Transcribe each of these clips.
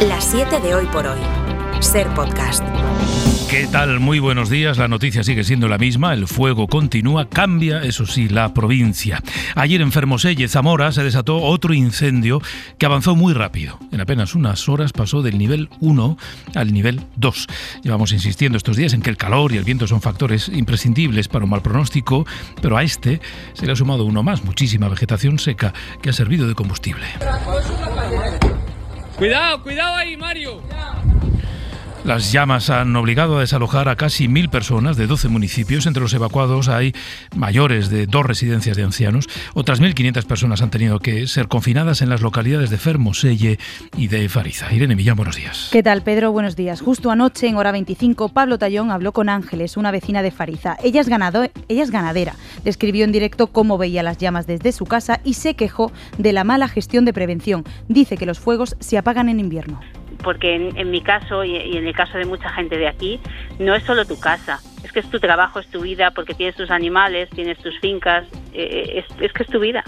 Las 7 de Hoy por Hoy. Ser Podcast. ¿Qué tal? Muy buenos días. La noticia sigue siendo la misma. El fuego continúa. Cambia, eso sí, la provincia. Ayer en Fermoselle, Zamora, se desató otro incendio que avanzó muy rápido. En apenas unas horas pasó del nivel 1 al nivel 2. Llevamos insistiendo estos días en que el calor y el viento son factores imprescindibles para un mal pronóstico, pero a este se le ha sumado uno más, muchísima vegetación seca que ha servido de combustible. Cuidado ahí, Mario. Las llamas han obligado a desalojar a casi 1.000 personas de 12 municipios. Entre los evacuados hay mayores de 2 residencias de ancianos. Otras 1.500 personas han tenido que ser confinadas en las localidades de Fermoselle y de Fariza. Irene Millán, buenos días. ¿Qué tal, Pedro? Buenos días. Justo anoche, en hora 25, Pablo Tallón habló con Ángeles, una vecina de Fariza. Ella es ganadera. Describió en directo cómo veía las llamas desde su casa y se quejó de la mala gestión de prevención. Dice que los fuegos se apagan en invierno. Porque en mi caso y en el caso de mucha gente de aquí, no es solo tu casa, es que es tu trabajo, es tu vida, porque tienes tus animales, tienes tus fincas, es que es tu vida.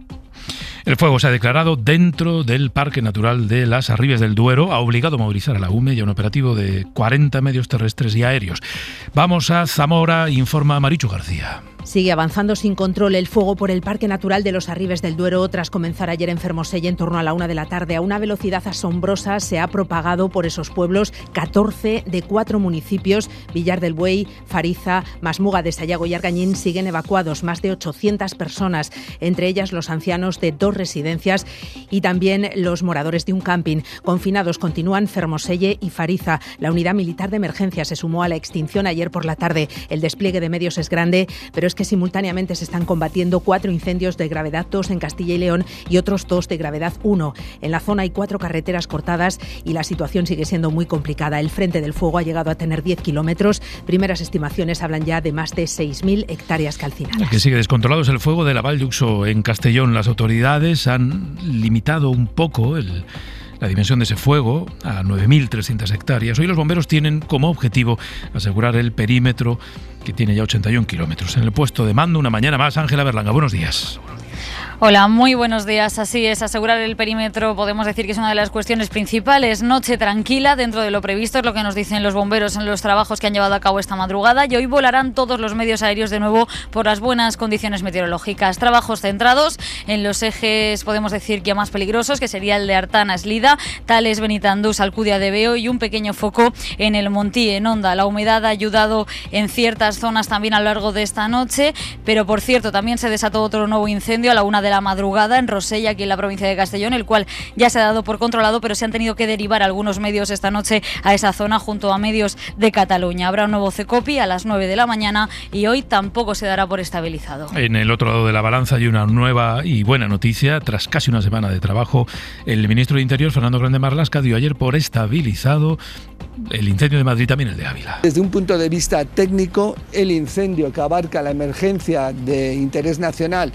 El fuego se ha declarado dentro del Parque Natural de las Arribes del Duero. Ha obligado a movilizar a la UME y a un operativo de 40 medios terrestres y aéreos. Vamos a Zamora, informa Marichu García. Sigue avanzando sin control el fuego por el Parque Natural de los Arribes del Duero. Tras comenzar ayer en Fermoselle en torno a la 1 de la tarde, a una velocidad asombrosa se ha propagado por esos pueblos. 14 de 4 municipios, Villar del Buey, Fariza, Masmuga de Sayago y Argañín, siguen evacuados. Más de 800 personas, entre ellas los ancianos de 2 residencias y también los moradores de un camping. Confinados continúan Fermoselle y Fariza. La unidad militar de emergencia se sumó a la extinción ayer por la tarde. El despliegue de medios es grande, pero es que simultáneamente se están combatiendo 4 incendios de gravedad 2 en Castilla y León y otros 2 de gravedad 1. En la zona hay 4 carreteras cortadas y la situación sigue siendo muy complicada. El frente del fuego ha llegado a tener 10 kilómetros. Primeras estimaciones hablan ya de más de 6.000 hectáreas calcinadas. El que sigue descontrolado es el fuego de la Val d'Uxó en Castellón. Las autoridades han limitado un poco la dimensión de ese fuego a 9.300 hectáreas. Hoy los bomberos tienen como objetivo asegurar el perímetro, que tiene ya 81 kilómetros. En el puesto de mando, una mañana más, Ángela Berlanga. Buenos días. Hola, muy buenos días. Así es, asegurar el perímetro podemos decir que es una de las cuestiones principales. Noche tranquila dentro de lo previsto, es lo que nos dicen los bomberos en los trabajos que han llevado a cabo esta madrugada, y hoy volarán todos los medios aéreos de nuevo por las buenas condiciones meteorológicas. Trabajos centrados en los ejes, podemos decir, que más peligrosos, que sería el de Artana, Eslida, Tales, Benitandús, Alcudia de Veo, y un pequeño foco en el Montí, en Onda. La humedad ha ayudado en ciertas zonas también a lo largo de esta noche, pero por cierto, también se desató otro nuevo incendio a la 1 de la madrugada en Rosella, aquí en la provincia de Castellón, el cual ya se ha dado por controlado, pero se han tenido que derivar algunos medios esta noche a esa zona junto a medios de Cataluña. Habrá un nuevo CECOPI a las 9 de la mañana y hoy tampoco se dará por estabilizado. En el otro lado de la balanza hay una nueva y buena noticia. Tras casi una semana de trabajo, el ministro de Interior, Fernando Grande Marlaska, dio ayer por estabilizado el incendio de Madrid, también el de Ávila. Desde un punto de vista técnico, el incendio que abarca la emergencia de interés nacional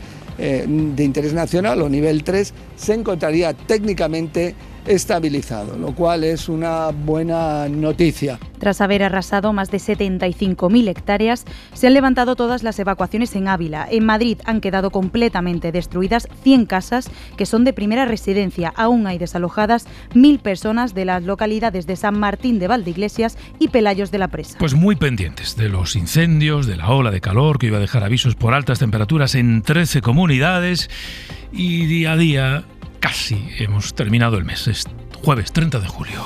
o nivel 3 se encontraría técnicamente estabilizado, lo cual es una buena noticia. Tras haber arrasado más de 75.000 hectáreas, se han levantado todas las evacuaciones en Ávila. En Madrid han quedado completamente destruidas 100 casas que son de primera residencia. Aún hay desalojadas 1.000 personas de las localidades de San Martín de Valdeiglesias y Pelayos de la Presa. Pues muy pendientes de los incendios, de la ola de calor que iba a dejar avisos por altas temperaturas en 13 comunidades, y día a día casi hemos terminado el mes. Es jueves 30 de julio.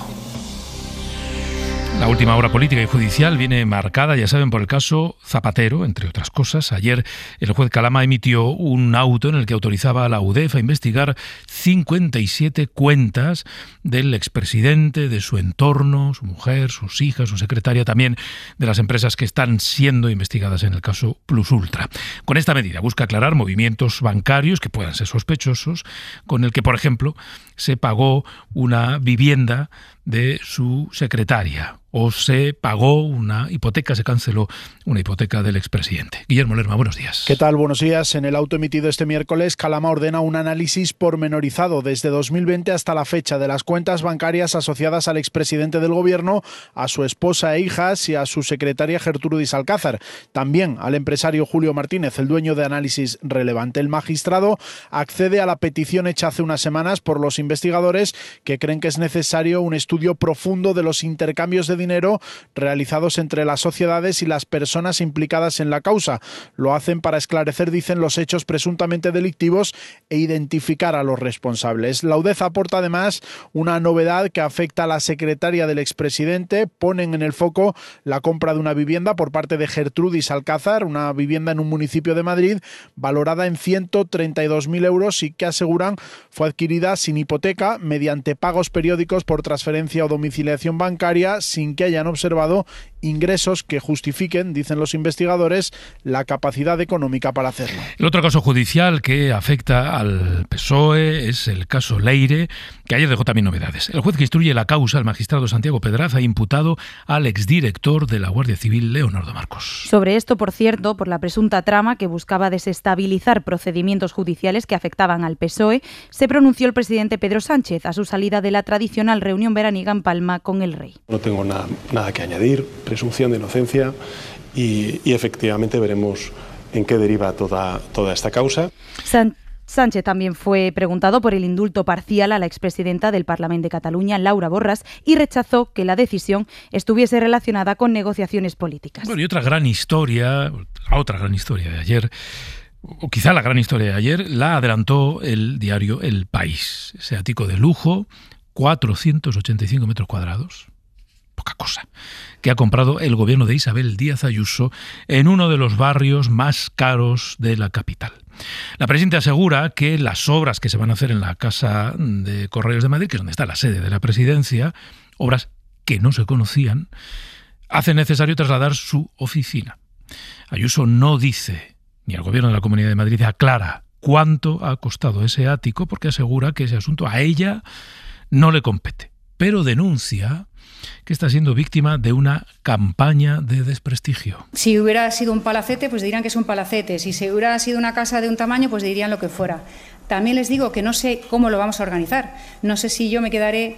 La última hora política y judicial viene marcada, ya saben, por el caso Zapatero, entre otras cosas. Ayer el juez Calama emitió un auto en el que autorizaba a la UDEF a investigar 57 cuentas del expresidente, de su entorno, su mujer, sus hijas, su secretaria, también de las empresas que están siendo investigadas en el caso Plus Ultra. Con esta medida busca aclarar movimientos bancarios que puedan ser sospechosos, con el que, por ejemplo, se pagó una vivienda de su secretaria, o se pagó una hipoteca, se canceló una hipoteca del expresidente. Guillermo Lerma, buenos días. ¿Qué tal? Buenos días. En el auto emitido este miércoles, Calama ordena un análisis pormenorizado desde 2020 hasta la fecha de las cuentas bancarias asociadas al expresidente del Gobierno, a su esposa e hijas y a su secretaria Gertrudis Alcázar. También al empresario Julio Martínez, el dueño de Análisis Relevante. El magistrado accede a la petición hecha hace unas semanas por los investigadores, que creen que es necesario un estudio profundo de los intercambios de dinero realizados entre las sociedades y las personas implicadas en la causa. Lo hacen para esclarecer, dicen, los hechos presuntamente delictivos e identificar a los responsables. La UDEF aporta además una novedad que afecta a la secretaria del expresidente. Ponen en el foco la compra de una vivienda por parte de Gertrudis Alcázar, una vivienda en un municipio de Madrid valorada en 132.000 euros y que aseguran fue adquirida sin hipoteca, mediante pagos periódicos por transferencia o domiciliación bancaria, sin que hayan observado ingresos que justifiquen, dicen los investigadores, la capacidad económica para hacerlo. El otro caso judicial que afecta al PSOE es el caso Leire, que ayer dejó también novedades. El juez que instruye la causa, el magistrado Santiago Pedraz, ha imputado al exdirector de la Guardia Civil, Leonardo Marcos. Sobre esto, por cierto, por la presunta trama que buscaba desestabilizar procedimientos judiciales que afectaban al PSOE, se pronunció el presidente Pedro Sánchez a su salida de la tradicional reunión veraniega en Palma con el rey. No tengo nada que añadir, presunción de inocencia y efectivamente veremos en qué deriva toda esta causa. Sánchez también fue preguntado por el indulto parcial a la expresidenta del Parlament de Cataluña, Laura Borràs, y rechazó que la decisión estuviese relacionada con negociaciones políticas. Bueno, y otra gran historia de ayer, o quizá la gran historia de ayer, la adelantó el diario El País. Ese ático de lujo, 485 metros cuadrados, poca cosa, que ha comprado el gobierno de Isabel Díaz Ayuso en uno de los barrios más caros de la capital. La presidenta asegura que las obras que se van a hacer en la Casa de Correos de Madrid, que es donde está la sede de la presidencia, obras que no se conocían, hacen necesario trasladar su oficina. Ayuso no dice, ni el gobierno de la Comunidad de Madrid aclara cuánto ha costado ese ático, porque asegura que ese asunto a ella no le compete, pero denuncia que está siendo víctima de una campaña de desprestigio. Si hubiera sido un palacete, pues dirían que es un palacete. Si se hubiera sido una casa de un tamaño, pues dirían lo que fuera. También les digo que no sé cómo lo vamos a organizar. No sé si yo me quedaré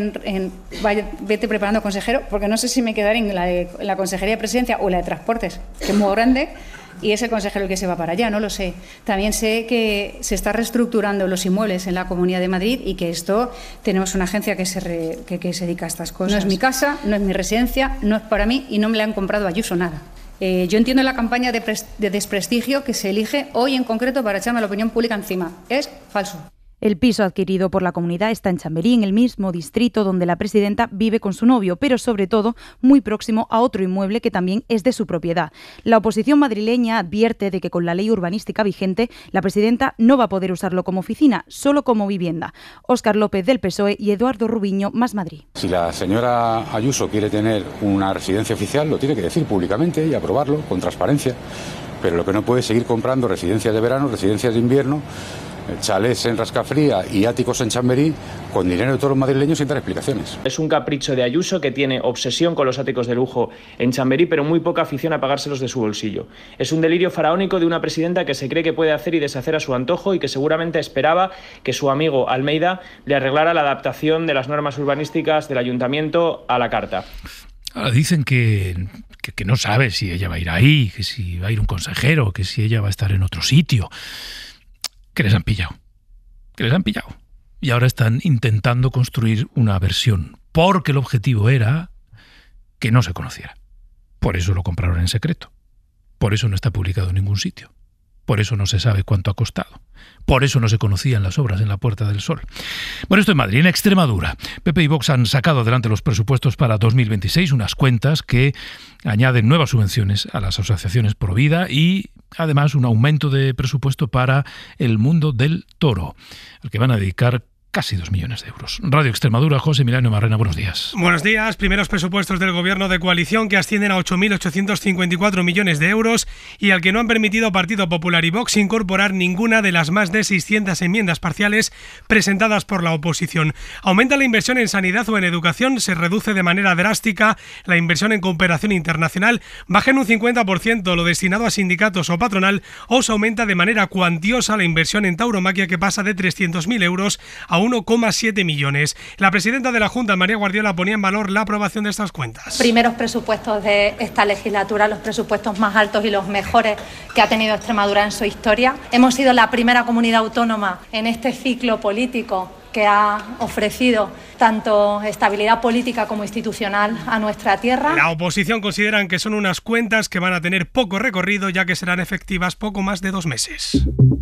vete preparando consejero, porque no sé si me quedaré en la Consejería de Presidencia o la de Transportes, que es muy grande, y es el consejero el que se va para allá, no lo sé. También sé que se está reestructurando los inmuebles en la Comunidad de Madrid y que esto tenemos una agencia que se dedica a estas cosas. No es mi casa, no es mi residencia, no es para mí y no me la han comprado a Ayuso nada. Yo entiendo la campaña de desprestigio que se elige hoy en concreto para echarme a la opinión pública encima. Es falso. El piso adquirido por la comunidad está en Chamberí, en el mismo distrito donde la presidenta vive con su novio, pero sobre todo muy próximo a otro inmueble que también es de su propiedad. La oposición madrileña advierte de que con la ley urbanística vigente, la presidenta no va a poder usarlo como oficina, solo como vivienda. Óscar López del PSOE y Eduardo Rubiño, Más Madrid. Si la señora Ayuso quiere tener una residencia oficial, lo tiene que decir públicamente y aprobarlo con transparencia. Pero lo que no puede es seguir comprando residencias de verano, residencias de invierno, chalés en Rascafría y áticos en Chamberí con dinero de todos los madrileños sin dar explicaciones. Es un capricho de Ayuso, que tiene obsesión con los áticos de lujo en Chamberí, pero muy poca afición a pagárselos de su bolsillo. Es un delirio faraónico de una presidenta que se cree que puede hacer y deshacer a su antojo y que seguramente esperaba que su amigo Almeida le arreglara la adaptación de las normas urbanísticas del ayuntamiento a la carta. Ahora dicen que no sabe si ella va a ir ahí, que si va a ir un consejero, que si ella va a estar en otro sitio. Que les han pillado. Y ahora están intentando construir una versión, porque el objetivo era que no se conociera. Por eso lo compraron en secreto. Por eso no está publicado en ningún sitio. Por eso no se sabe cuánto ha costado. Por eso no se conocían las obras en la Puerta del Sol. Bueno, esto en Madrid. En Extremadura, PP y Vox han sacado adelante los presupuestos para 2026, unas cuentas que añaden nuevas subvenciones a las asociaciones pro vida y además un aumento de presupuesto para el mundo del toro, al que van a dedicar casi 2 millones de euros. Radio Extremadura, José Milano Marrena, buenos días. Buenos días. Primeros presupuestos del Gobierno de coalición que ascienden a 8.854 millones de euros y al que no han permitido Partido Popular y Vox incorporar ninguna de las más de 600 enmiendas parciales presentadas por la oposición. Aumenta la inversión en sanidad o en educación, se reduce de manera drástica la inversión en cooperación internacional, baja en un 50% lo destinado a sindicatos o patronal, o se aumenta de manera cuantiosa la inversión en tauromaquia, que pasa de 300.000 euros a 1,7 millones. La presidenta de la Junta, María Guardiola, ponía en valor la aprobación de estas cuentas. Primeros presupuestos de esta legislatura, los presupuestos más altos y los mejores que ha tenido Extremadura en su historia. Hemos sido la primera comunidad autónoma en este ciclo político que ha ofrecido tanto estabilidad política como institucional a nuestra tierra. La oposición consideran que son unas cuentas que van a tener poco recorrido, ya que serán efectivas poco más de 2 meses.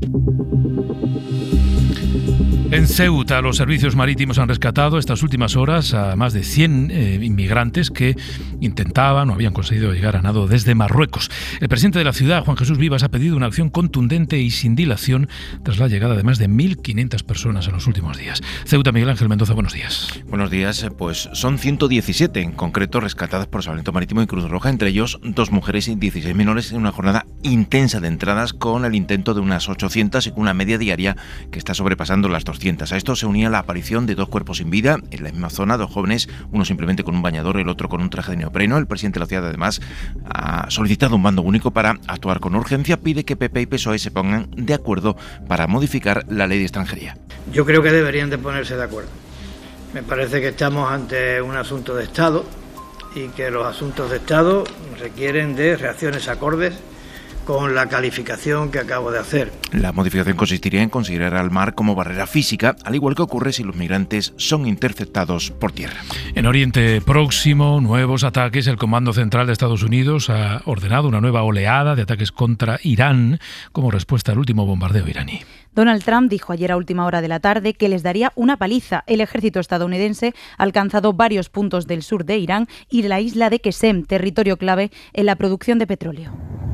En Ceuta, los servicios marítimos han rescatado estas últimas horas a más de 100 inmigrantes que intentaban o habían conseguido llegar a nado desde Marruecos. El presidente de la ciudad, Juan Jesús Vivas, ha pedido una acción contundente y sin dilación tras la llegada de más de 1.500 personas en los últimos días. Ceuta, Miguel Ángel Mendoza, buenos días. Buenos días. Pues son 117 en concreto rescatadas por Salvamento Marítimo y Cruz Roja, entre ellos 2 mujeres y 16 menores, en una jornada intensa de entradas con el intento de unas 800 y con una media diaria que está sobrepasando las 200. A esto se unía la aparición de 2 cuerpos sin vida en la misma zona, 2 jóvenes, uno simplemente con un bañador, el otro con un traje de neopreno. El presidente de la ciudad, además, ha solicitado un mando único para actuar con urgencia. Pide que PP y PSOE se pongan de acuerdo para modificar la ley de extranjería. Yo creo que deberían de ponerse de acuerdo. Me parece que estamos ante un asunto de Estado y que los asuntos de Estado requieren de reacciones acordes con la calificación que acabo de hacer. La modificación consistiría en considerar al mar como barrera física, al igual que ocurre si los migrantes son interceptados por tierra. En Oriente Próximo, nuevos ataques. El Comando Central de Estados Unidos ha ordenado una nueva oleada de ataques contra Irán como respuesta al último bombardeo iraní. Donald Trump dijo ayer a última hora de la tarde que les daría una paliza. El ejército estadounidense ha alcanzado varios puntos del sur de Irán y de la isla de Qesem, territorio clave en la producción de petróleo.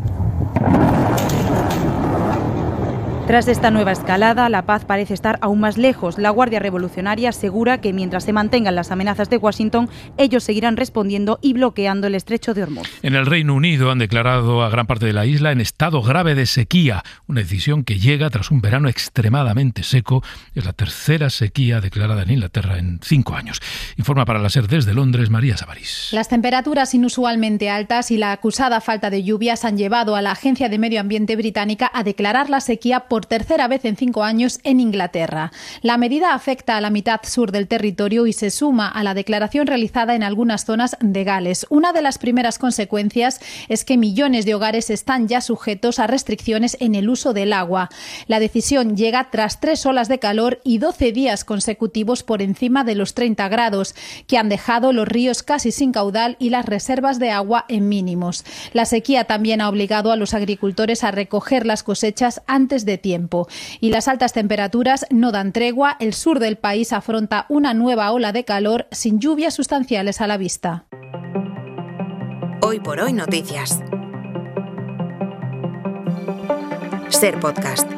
Tras esta nueva escalada, la paz parece estar aún más lejos. La Guardia Revolucionaria asegura que mientras se mantengan las amenazas de Washington, ellos seguirán respondiendo y bloqueando el estrecho de Hormuz. En el Reino Unido han declarado a gran parte de la isla en estado grave de sequía, una decisión que llega tras un verano extremadamente seco. Es la tercera sequía declarada en Inglaterra en 5 años. Informa para la SER desde Londres, María Sabarís. Las temperaturas inusualmente altas y la acusada falta de lluvias han llevado a la Agencia de Medio Ambiente británica a declarar la sequía por tercera vez en 5 años en Inglaterra. La medida afecta a la mitad sur del territorio y se suma a la declaración realizada en algunas zonas de Gales. Una de las primeras consecuencias es que millones de hogares están ya sujetos a restricciones en el uso del agua. La decisión llega tras 3 olas de calor y 12 días consecutivos por encima de los 30 grados, que han dejado los ríos casi sin caudal y las reservas de agua en mínimos. La sequía también ha obligado a los agricultores a recoger las cosechas antes de tiempo. Y las altas temperaturas no dan tregua. El sur del país afronta una nueva ola de calor sin lluvias sustanciales a la vista. Hoy por hoy noticias. SER Podcast.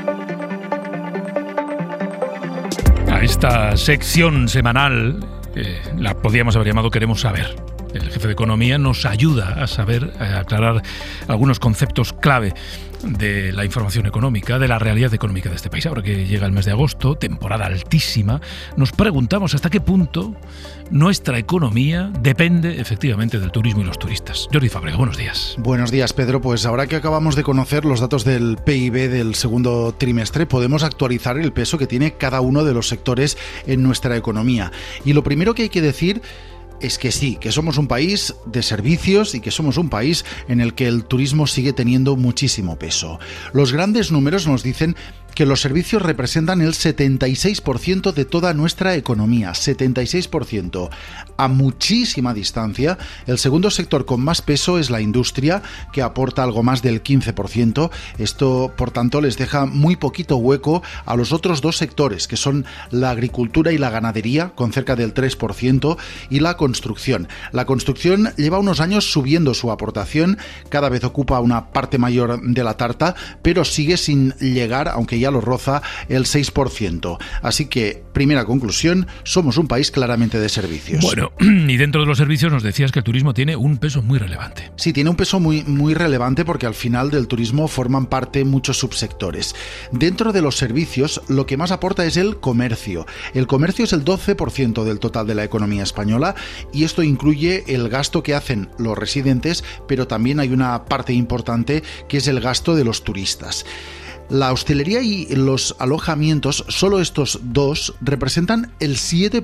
A esta sección semanal la podíamos haber llamado Queremos saber. El jefe de Economía nos ayuda a saber, a aclarar algunos conceptos clave de la información económica, de la realidad económica de este país. Ahora que llega el mes de agosto, temporada altísima, nos preguntamos hasta qué punto nuestra economía depende efectivamente del turismo y los turistas. Jordi Fábrega, buenos días. Buenos días, Pedro. Pues ahora que acabamos de conocer los datos del PIB del segundo trimestre, podemos actualizar el peso que tiene cada uno de los sectores en nuestra economía. Y lo primero que hay que decir es que sí, que somos un país de servicios y que somos un país en el que el turismo sigue teniendo muchísimo peso. Los grandes números nos dicen que los servicios representan el 76% de toda nuestra economía, 76%. A muchísima distancia, el segundo sector con más peso es la industria, que aporta algo más del 15%. Esto, por tanto, les deja muy poquito hueco a los otros 2 sectores, que son la agricultura y la ganadería, con cerca del 3%, y la construcción. La construcción lleva unos años subiendo su aportación, cada vez ocupa una parte mayor de la tarta, pero sigue sin llegar, aunque ya ya lo roza el 6%. Así que, primera conclusión, somos un país claramente de servicios. Bueno, y dentro de los servicios nos decías que el turismo tiene un peso muy relevante. Sí, tiene un peso muy relevante porque al final del turismo forman parte muchos subsectores. Dentro de los servicios, lo que más aporta es el comercio. El comercio es el 12% del total de la economía española y esto incluye el gasto que hacen los residentes, pero también hay una parte importante que es el gasto de los turistas. La hostelería y los alojamientos, solo estos dos, representan el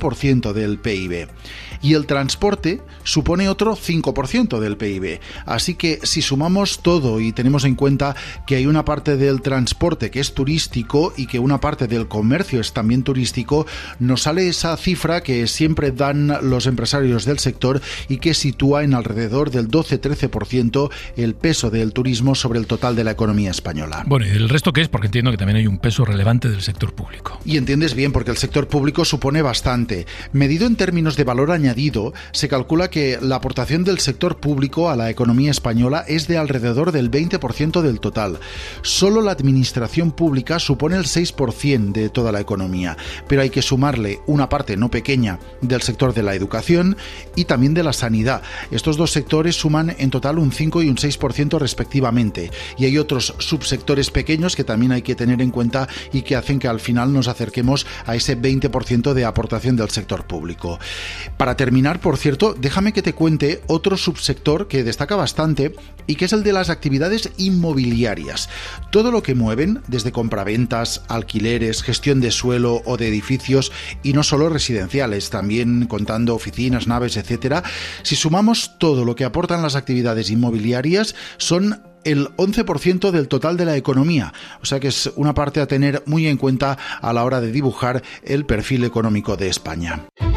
7% del PIB. Y el transporte supone otro 5% del PIB. Así que si sumamos todo y tenemos en cuenta que hay una parte del transporte que es turístico y que una parte del comercio es también turístico, nos sale esa cifra que siempre dan los empresarios del sector y que sitúa en alrededor del 12-13% el peso del turismo sobre el total de la economía española. Bueno, ¿y del resto qué es? Porque entiendo que también hay un peso relevante del sector público. Y entiendes bien, porque el sector público supone bastante. Medido en términos de valor añadido, se calcula que la aportación del sector público a la economía española es de alrededor del 20% del total. Solo la administración pública supone el 6% de toda la economía, pero hay que sumarle una parte no pequeña del sector de la educación y también de la sanidad. Estos dos sectores suman en total un 5 y un 6% respectivamente, y hay otros subsectores pequeños que también hay que tener en cuenta y que hacen que al final nos acerquemos a ese 20% de aportación del sector público. Para terminar, por cierto, déjame que te cuente otro subsector que destaca bastante y que es el de las actividades inmobiliarias. Todo lo que mueven, desde compraventas, alquileres, gestión de suelo o de edificios, y no solo residenciales, también contando oficinas, naves, etcétera. Si sumamos todo lo que aportan las actividades inmobiliarias, son el 11% del total de la economía, o sea que es una parte a tener muy en cuenta a la hora de dibujar el perfil económico de España.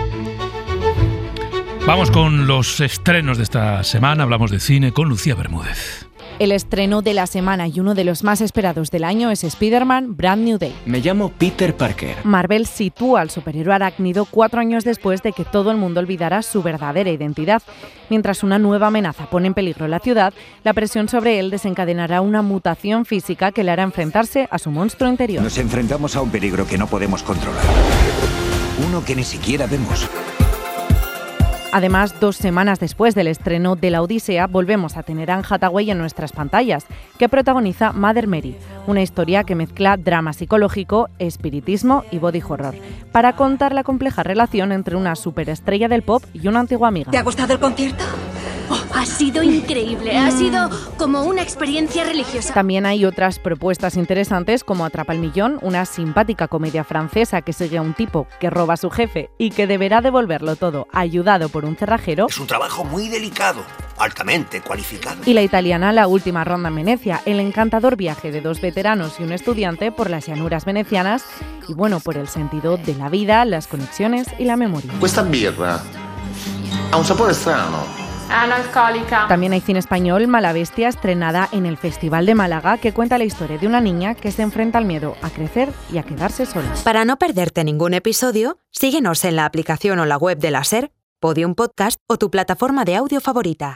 Vamos con los estrenos de esta semana, hablamos de cine con Lucía Bermúdez. El estreno de la semana y uno de los más esperados del año es Spider-Man Brand New Day. Me llamo Peter Parker. Marvel sitúa al superhéroe arácnido 4 años después de que todo el mundo olvidara su verdadera identidad. Mientras una nueva amenaza pone en peligro la ciudad, la presión sobre él desencadenará una mutación física que le hará enfrentarse a su monstruo interior. Nos enfrentamos a un peligro que no podemos controlar. Uno que ni siquiera vemos. Además, 2 semanas después del estreno de La Odisea, volvemos a tener a Anne Hathaway en nuestras pantallas, que protagoniza Mother Mary, una historia que mezcla drama psicológico, espiritismo y body horror, para contar la compleja relación entre una superestrella del pop y una antigua amiga. ¿Te ha gustado el concierto? Oh, ha sido increíble, ha sido como una experiencia religiosa. También hay otras propuestas interesantes como Atrapa el Millón, una simpática comedia francesa que sigue a un tipo que roba a su jefe y que deberá devolverlo todo ayudado por un cerrajero. Es un trabajo muy delicado, altamente cualificado. Y la italiana La Última Ronda en Venecia, el encantador viaje de 2 veteranos y un estudiante por las llanuras venecianas y bueno, por el sentido de la vida, las conexiones y la memoria. Questa birra ha un sapore strano. No alcohólica. También hay cine español, Mala Bestia, estrenada en el Festival de Málaga, que cuenta la historia de una niña que se enfrenta al miedo a crecer y a quedarse sola. Para no perderte ningún episodio, síguenos en la aplicación o la web de la SER, Podium Podcast o tu plataforma de audio favorita.